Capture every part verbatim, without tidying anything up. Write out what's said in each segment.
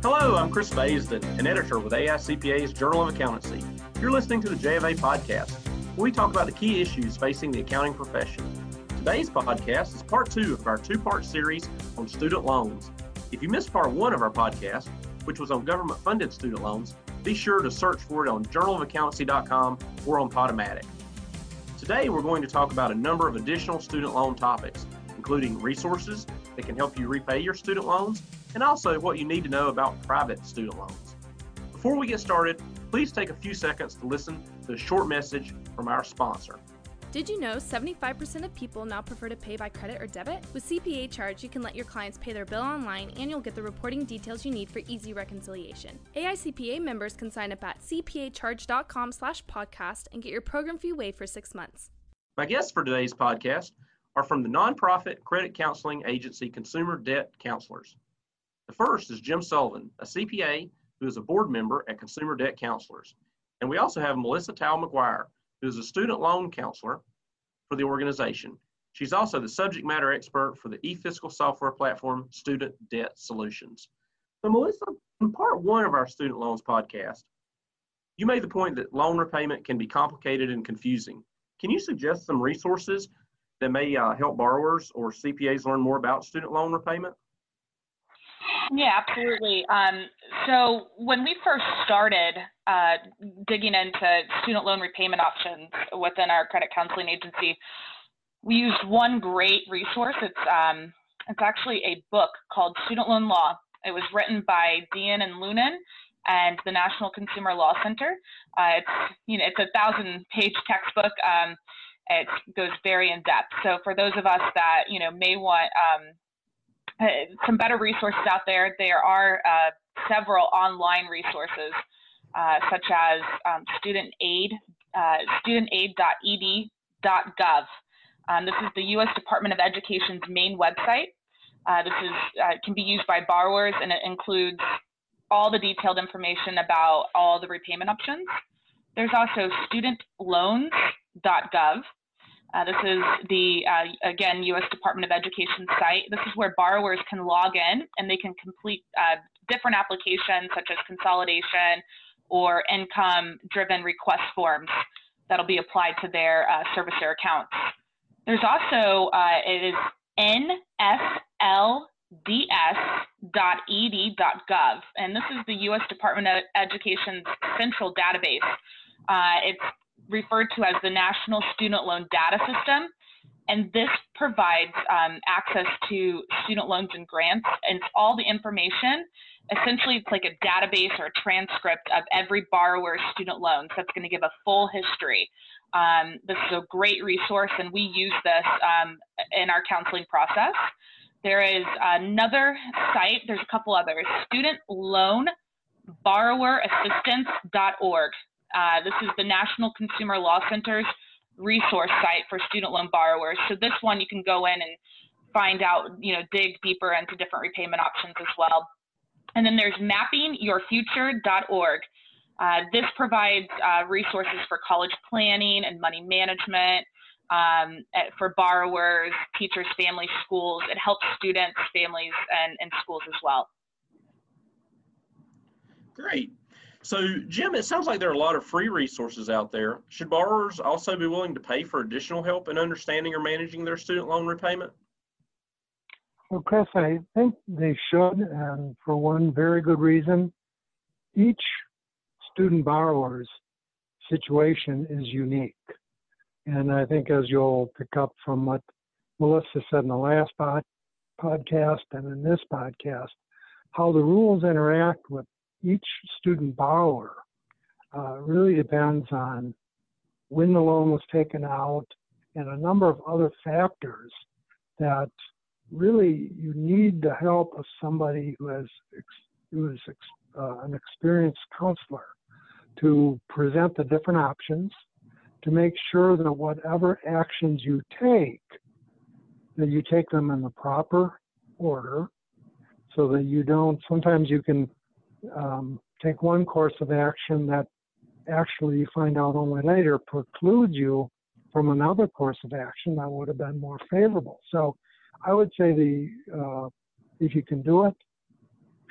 Hello, I'm Chris Baisden, an editor with A I C P A's Journal of Accountancy. You're listening to the J of A podcast, where we talk about the key issues facing the accounting profession. Today's podcast is part two of our two-part series on student loans. If you missed part one of our podcast, which was on government-funded student loans, be sure to search for it on journal of accountancy dot com or on Podomatic. Today, we're going to talk about a number of additional student loan topics, including resources that can help you repay your student loans, and also what you need to know about private student loans. Before we get started, please take a few seconds to listen to a short message from our sponsor. Did you know seventy-five percent of people now prefer to pay by credit or debit? With C P A Charge, you can let your clients pay their bill online and you'll get the reporting details you need for easy reconciliation. A I C P A members can sign up at c p a charge dot com slash podcast and get your program fee waived for six months. My guests for today's podcast are from the nonprofit credit counseling agency Consumer Debt Counselors. The first is Jim Sullivan, a C P A who is a board member at Consumer Debt Counselors. And we also have Melissa Towle McGuire, who is a student loan counselor for the organization. She's also the subject matter expert for the eFiscal software platform, Student Debt Solutions. So Melissa, in part one of our student loans podcast, you made the point that loan repayment can be complicated and confusing. Can you suggest some resources that may uh, help borrowers or C P As learn more about student loan repayment? Yeah, absolutely. Um, so when we first started uh, digging into student loan repayment options within our credit counseling agency, we used one great resource. It's um, it's actually a book called Student Loan Law. It was written by Dean and Lunan and the National Consumer Law Center. Uh, it's you know it's a thousand page textbook. Um, it goes very in depth. So for those of us that you know may want um, Uh, some better resources out there. There are uh, several online resources, uh, such as um, student aid, uh, student aid dot e d dot gov. Um, this is the U S Department of Education's main website. Uh, this is uh, can be used by borrowers, and it includes all the detailed information about all the repayment options. There's also student loans dot gov. Uh, this is the, uh, again, U S Department of Education site. This is where borrowers can log in and they can complete uh, different applications such as consolidation or income-driven request forms that'll be applied to their uh, servicer accounts. There's also, uh, it is N F L D S dot e d dot gov, and this is the U S Department of Education's central database. Uh, it's referred to as the National Student Loan Data System, and this provides um, access to student loans and grants, and it's all the information. Essentially, it's like a database or a transcript of every borrower's student loans. That's going to give a full history. Um, this is a great resource, and we use this um, in our counseling process. There is another site, there's a couple others, student loan borrower assistance dot org. Uh, this is the National Consumer Law Center's resource site for student loan borrowers. So this one you can go in and find out, you know, dig deeper into different repayment options as well. And then there's mapping your future dot org. Uh, this provides uh, resources for college planning and money management um, for borrowers, teachers, families, schools. It helps students, families, and, and schools as well. Great. So, Jim, it sounds like there are a lot of free resources out there. Should borrowers also be willing to pay for additional help in understanding or managing their student loan repayment? Well, Chris, I think they should, and for one very good reason. Each student borrower's situation is unique. And I think as you'll pick up from what Melissa said in the last pod, podcast and in this podcast, how the rules interact with each student borrower uh, really depends on when the loan was taken out and a number of other factors that really you need the help of somebody who has who is uh, an experienced counselor to present the different options, to make sure that whatever actions you take, that you take them in the proper order, so that you don't, sometimes you can um, take one course of action that actually you find out only later precludes you from another course of action that would have been more favorable. So I would say the uh, if you can do it,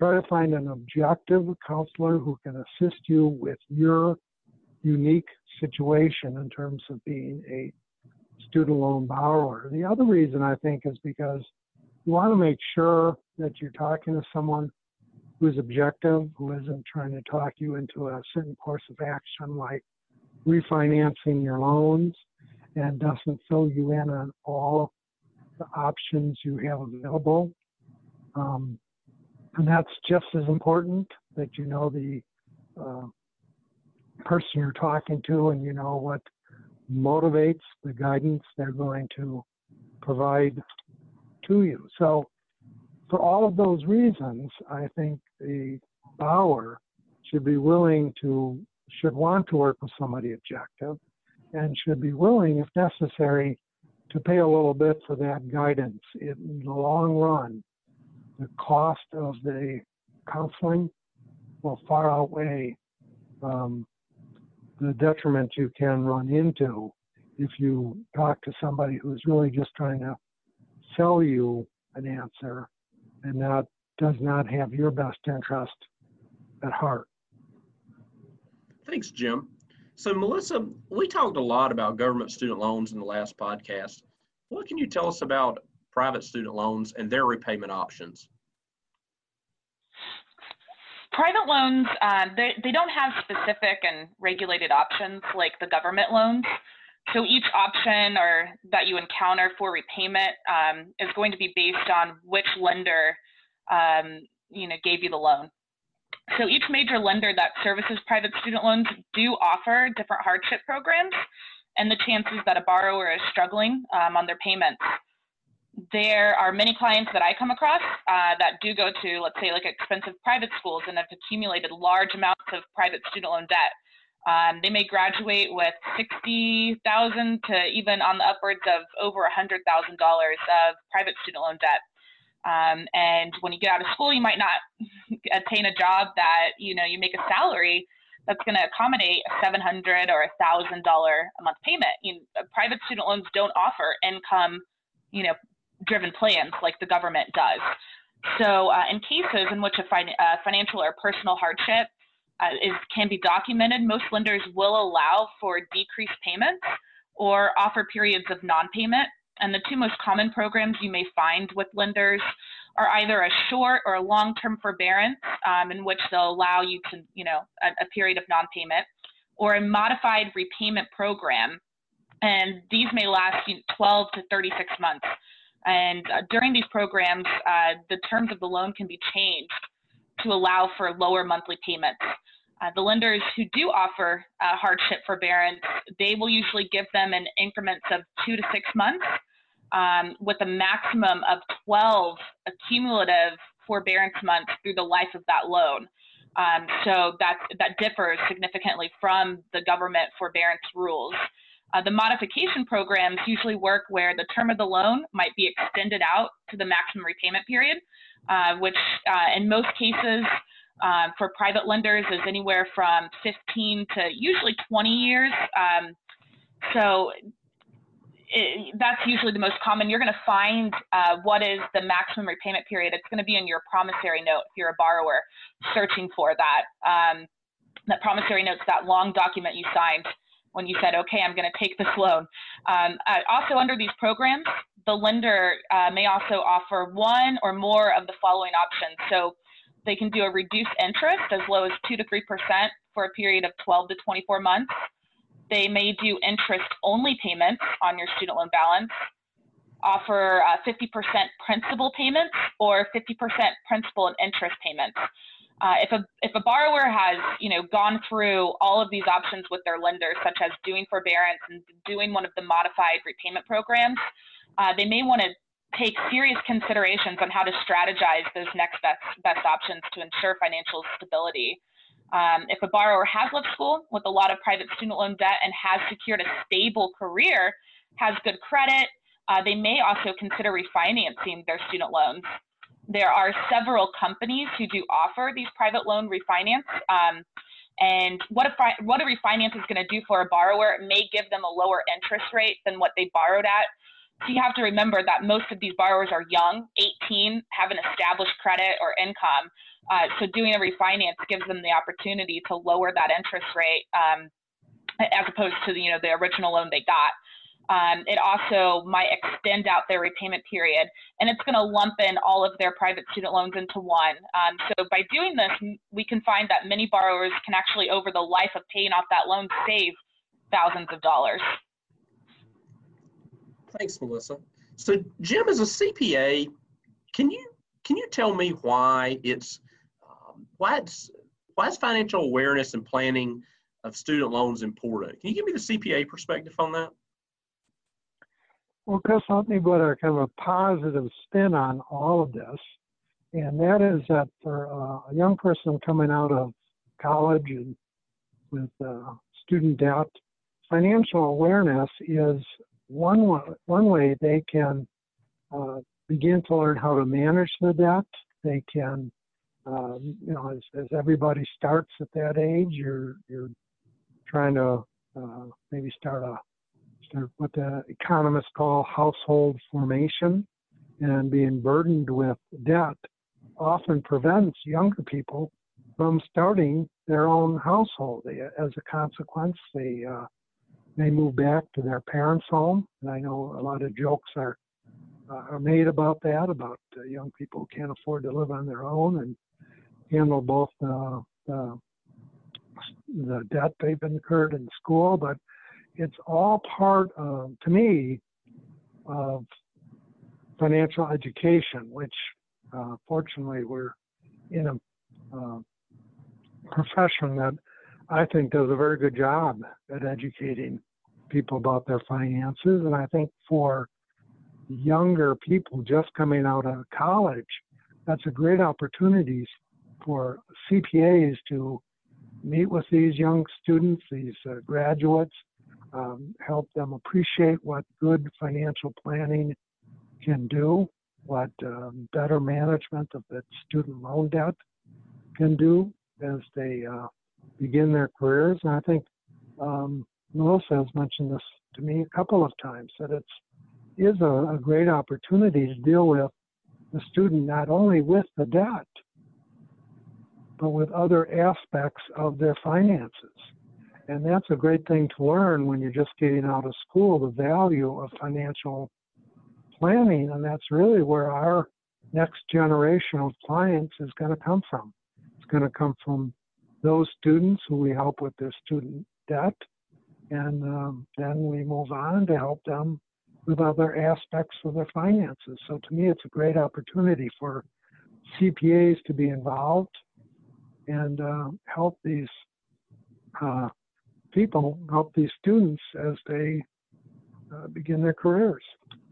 try to find an objective counselor who can assist you with your unique situation in terms of being a student loan borrower. The other reason, I think, is because you want to make sure that you're talking to someone who's objective, who isn't trying to talk you into a certain course of action like refinancing your loans, and doesn't fill you in on all the options you have available. Um, and that's just as important, that you know the uh, person you're talking to and you know what motivates the guidance they're going to provide to you. So for all of those reasons, I think the borrower should be willing to, should want to work with somebody objective, and should be willing, if necessary, to pay a little bit for that guidance. In the long run, the cost of the counseling will far outweigh um, the detriment you can run into if you talk to somebody who's really just trying to sell you an answer and not does not have your best interest at heart. Thanks, Jim. So, Melissa, we talked a lot about government student loans in the last podcast. What can you tell us about private student loans and their repayment options? Private loans, uh, they, they don't have specific and regulated options like the government loans. So each option or that you encounter for repayment um, is going to be based on which lender um, you know, gave you the loan. So each major lender that services private student loans do offer different hardship programs and the chances that a borrower is struggling um, on their payments. There are many clients that I come across uh, that do go to, let's say, like expensive private schools and have accumulated large amounts of private student loan debt. Um, they may graduate with sixty thousand dollars to even on the upwards of over one hundred thousand dollars of private student loan debt. Um, and when you get out of school, you might not attain a job that, you know, you make a salary that's going to accommodate a seven hundred dollars or a one thousand dollars a month payment. You know, private student loans don't offer income, you know, driven plans like the government does. So uh, in cases in which a fin uh, financial or personal hardship uh, is, can be documented, most lenders will allow for decreased payments or offer periods of non-payment. And the two most common programs you may find with lenders are either a short or a long-term forbearance um, in which they'll allow you to, you know, a, a period of non-payment, or a modified repayment program. And these may last you know, twelve to thirty-six months. And uh, during these programs, uh, the terms of the loan can be changed to allow for lower monthly payments. Uh, the lenders who do offer uh, hardship forbearance, they will usually give them in increments of two to six months um, with a maximum of twelve cumulative forbearance months through the life of that loan. Um, so that, that differs significantly from the government forbearance rules. Uh, the modification programs usually work where the term of the loan might be extended out to the maximum repayment period, uh, which uh, in most cases uh, for private lenders is anywhere from fifteen to usually twenty years. Um, so it, that's usually the most common. You're going to find uh, what is the maximum repayment period. It's going to be in your promissory note if you're a borrower searching for that. Um, that promissory note's that long document you signed when you said, okay, I'm going to take this loan. Um, uh, also under these programs, the lender uh, may also offer one or more of the following options. So they can do a reduced interest as low as two to three percent for a period of twelve to twenty-four months. They may do interest-only payments on your student loan balance, offer uh, fifty percent principal payments or fifty percent principal and interest payments. Uh, if a if a borrower has you know gone through all of these options with their lender, such as doing forbearance and doing one of the modified repayment programs, uh, they may want to take serious considerations on how to strategize those next best best options to ensure financial stability. Um, if a borrower has left school with a lot of private student loan debt and has secured a stable career, has good credit, uh, they may also consider refinancing their student loans. There are several companies who do offer these private loan refinance. Um, and what a, what a refinance is going to do for a borrower, it may give them a lower interest rate than what they borrowed at. So you have to remember that most of these borrowers are young, eighteen, have an established credit or income. Uh, so doing a refinance gives them the opportunity to lower that interest rate um, as opposed to the, you know, the original loan they got. Um, it also might extend out their repayment period, and it's going to lump in all of their private student loans into one. Um, so by doing this, we can find that many borrowers can actually, over the life of paying off that loan, save thousands of dollars. Thanks, Melissa. So, Jim, as a C P A, can you can you tell me why it's um, why it's why is financial awareness and planning of student loans important? Can you give me the C P A perspective on that? Well, Chris, let me put a kind of a positive spin on all of this, and that is that for uh, a young person coming out of college and with uh, student debt, financial awareness is one way, one way they can uh, begin to learn how to manage the debt. They can, um, you know, as, as everybody starts at that age, you're you're trying to uh, maybe start a start what the economists call household formation, and being burdened with debt often prevents younger people from starting their own household. They, as a consequence, they uh, they move back to their parents' home, and I know a lot of jokes are uh, are made about that, about uh, young people who can't afford to live on their own and handle both uh, the the debt they've incurred in school, but it's all part of, to me, of financial education, which uh, fortunately we're in a uh, profession that I think does a very good job at educating people about their finances. And I think for younger people just coming out of college, that's a great opportunity for C P As to meet with these young students, these uh, graduates, um, help them appreciate what good financial planning can do, what um, better management of the student loan debt can do as they uh, begin their careers. And I think um, Melissa has mentioned this to me a couple of times, that it's is a, a great opportunity to deal with the student not only with the debt, but with other aspects of their finances. And that's a great thing to learn when you're just getting out of school, the value of financial planning. And that's really where our next generation of clients is going to come from. It's going to come from those students who we help with their student debt. And um, then we move on to help them with other aspects of their finances. So to me, it's a great opportunity for C P As to be involved and uh, help these uh, people, help these students as they uh, begin their careers.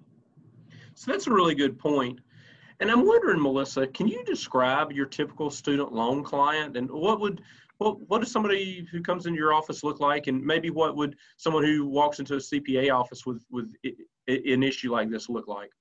So that's a really good point. And I'm wondering, Melissa, can you describe your typical student loan client, and what would what what does somebody who comes into your office look like, and maybe what would someone who walks into a C P A office with with an issue like this look like?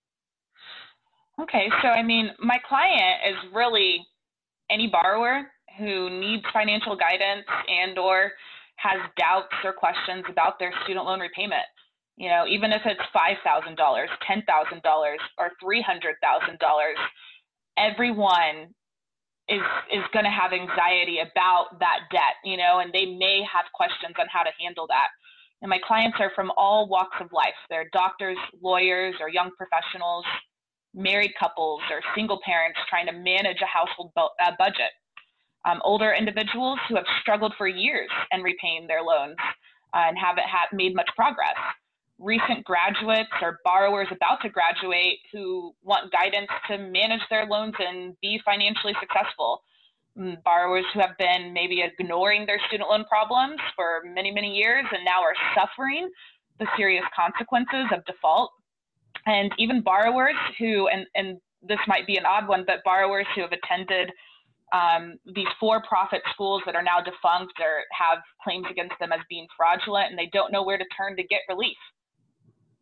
Okay, so I mean, my client is really any borrower who needs financial guidance and or has doubts or questions about their student loan repayment. You know, even if it's five thousand dollars, ten thousand dollars, or three hundred thousand dollars, everyone is is going to have anxiety about that debt, you know, and they may have questions on how to handle that. And my clients are from all walks of life. They're doctors, lawyers, or young professionals, married couples, or single parents trying to manage a household bu- uh, budget. Um, older individuals who have struggled for years in repaying their loans uh, and haven't had made much progress. Recent graduates or borrowers about to graduate who want guidance to manage their loans and be financially successful. Mm, borrowers who have been maybe ignoring their student loan problems for many, many years and now are suffering the serious consequences of default. And even borrowers who, and, and this might be an odd one, but borrowers who have attended um, these for-profit schools that are now defunct or have claims against them as being fraudulent, and they don't know where to turn to get relief.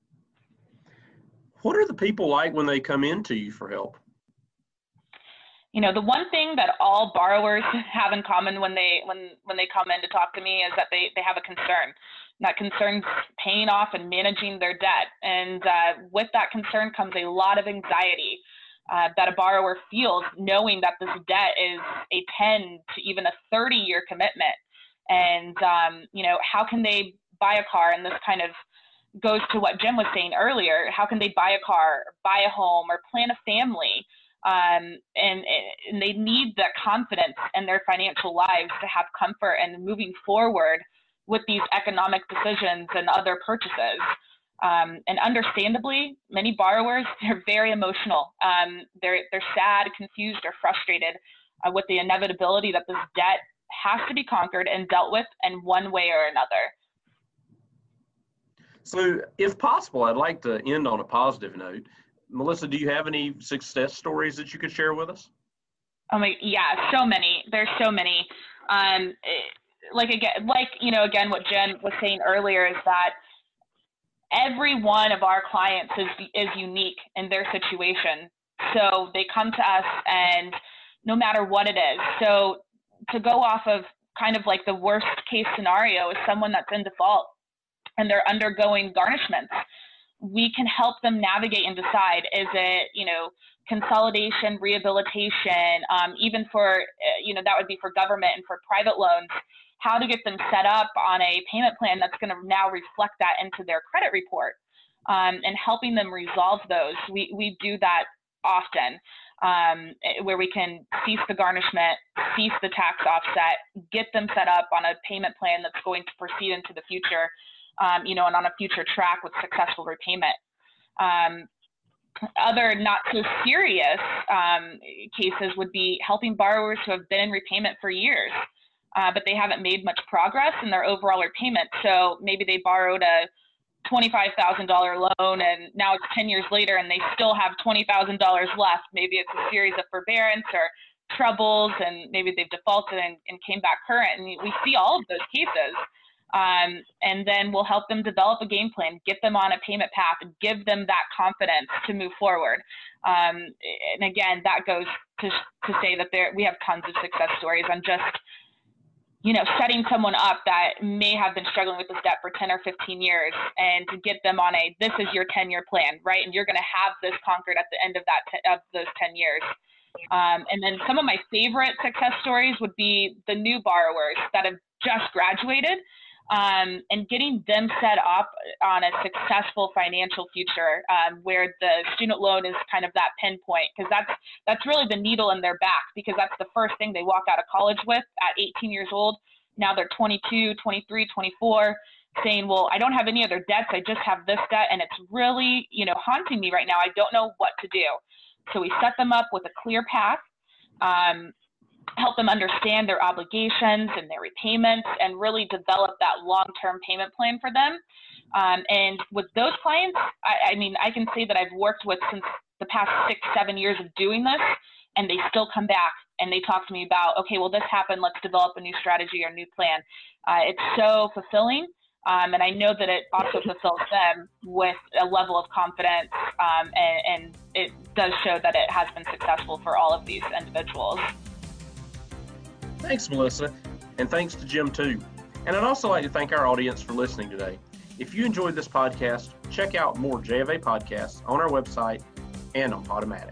What are the people like when they come into you for help? You know, the one thing that all borrowers have in common when they when when they come in to talk to me is that they they have a concern. And that concern's paying off and managing their debt. And uh, with that concern comes a lot of anxiety uh, that a borrower feels, knowing that this debt is a ten to even a thirty year commitment. And um, you know, how can they buy a car? And this kind of goes to what Jim was saying earlier. How can they buy a car, or buy a home, or plan a family? Um, and, and they need that confidence in their financial lives to have comfort and moving forward with these economic decisions and other purchases. Um, and understandably, many borrowers, they're very emotional. Um, they're, they're sad, confused, or frustrated uh, with the inevitability that this debt has to be conquered and dealt with in one way or another. So if possible, I'd like to end on a positive note. Melissa, do you have any success stories that you could share with us? Oh my, yeah, so many. There's so many. Um, like again, like you know, again, what Jen was saying earlier is that every one of our clients is is unique in their situation. So they come to us, and no matter what it is. So to go off of kind of like the worst case scenario is someone that's in default and they're undergoing garnishments. We can help them navigate and decide, is it, you know, consolidation, rehabilitation, um, even for, you know, that would be for government and for private loans, how to get them set up on a payment plan that's going to now reflect that into their credit report, um, and helping them resolve those. We, we do that often, um, where we can cease the garnishment, cease the tax offset, get them set up on a payment plan that's going to proceed into the future. Um, you know, and on a future track with successful repayment. Um, other not so serious um, cases would be helping borrowers who have been in repayment for years, uh, but they haven't made much progress in their overall repayment. So maybe they borrowed a twenty-five thousand dollar loan and now it's ten years later and they still have twenty thousand dollars left. Maybe it's a series of forbearance or troubles, and maybe they've defaulted and, and came back current. And we see all of those cases. Um, and then we'll help them develop a game plan, get them on a payment path, and give them that confidence to move forward. Um, and again, that goes to, to say that there we have tons of success stories on just, you know, setting someone up that may have been struggling with this debt for ten or fifteen years, and to get them on a, this is your ten year plan, right? And you're going to have this conquered at the end of that, of those ten years. Um, and then some of my favorite success stories would be the new borrowers that have just graduated. Um, and getting them set up on a successful financial future, um, where the student loan is kind of that pinpoint, because that's that's really the needle in their back, because that's the first thing they walk out of college with at eighteen years old. Now they're twenty-two, twenty-three, twenty-four, saying, well, I don't have any other debts, I just have this debt, and it's really, you know, haunting me right now. I don't know what to do. So we set them up with a clear path, um, help them understand their obligations and their repayments, and really develop that long-term payment plan for them. Um, and with those clients, I, I mean, I can say that I've worked with since the past six, seven years of doing this, and they still come back and they talk to me about, okay, well, this happened, let's develop a new strategy or new plan. Uh, it's so fulfilling. Um, and I know that it also fulfills them with a level of confidence, um, and, and it does show that it has been successful for all of these individuals. Thanks, Melissa, and thanks to Jim too. And I'd also like to thank our audience for listening today. If you enjoyed this podcast, check out more J of A podcasts on our website and on Podomatic.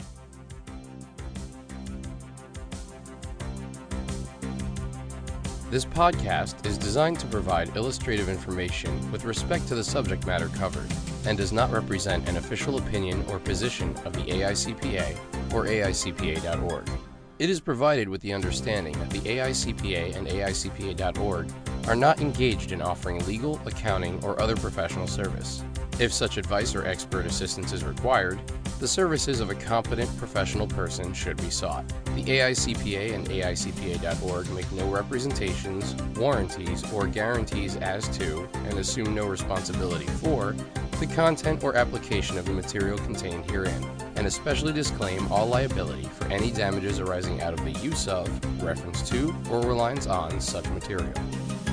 This podcast is designed to provide illustrative information with respect to the subject matter covered, and does not represent an official opinion or position of the A I C P A or A I C P A dot org. It is provided with the understanding that the A I C P A and A I C P A dot org are not engaged in offering legal, accounting, or other professional service. If such advice or expert assistance is required, the services of a competent professional person should be sought. The A I C P A and A I C P A dot org make no representations, warranties, or guarantees as to, and assume no responsibility for, the content or application of the material contained herein, and especially disclaim all liability for any damages arising out of the use of, reference to, or reliance on such material.